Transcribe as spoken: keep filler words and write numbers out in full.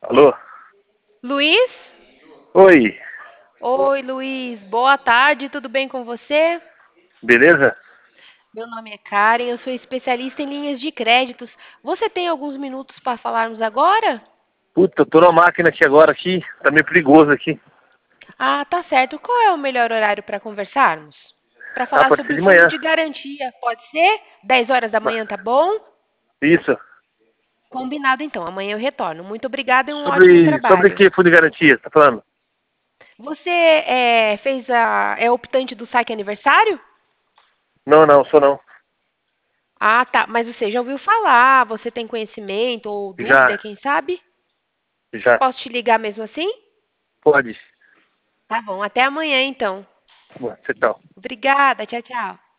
Alô? Luiz? Oi, Oi, Luiz. Boa tarde, tudo bem com você? beleza? Meu nome é Karen, eu sou especialista em linhas de créditos. Você tem alguns minutos para falarmos agora? Puta, eu tô na máquina aqui agora, aqui, tá meio perigoso aqui. Ah, tá certo. Qual é o melhor horário para conversarmos? Para Ah, falar pode sobre ser o de fundo manhã. de garantia, pode ser? Dez horas da manhã tá bom? Isso. Combinado então, amanhã eu retorno. Muito obrigada e um ótimo Sobre, sobre trabalho. que fundo de garantia, você tá falando? Você é, fez a, é optante do saque aniversário? Não, não, sou não. Ah, tá. Mas você já ouviu falar? Você tem conhecimento ou dúvida, Já, quem sabe? já. Posso te ligar mesmo assim? Pode. Tá bom, até amanhã então. Bom, você tá. Obrigada, tchau, tchau.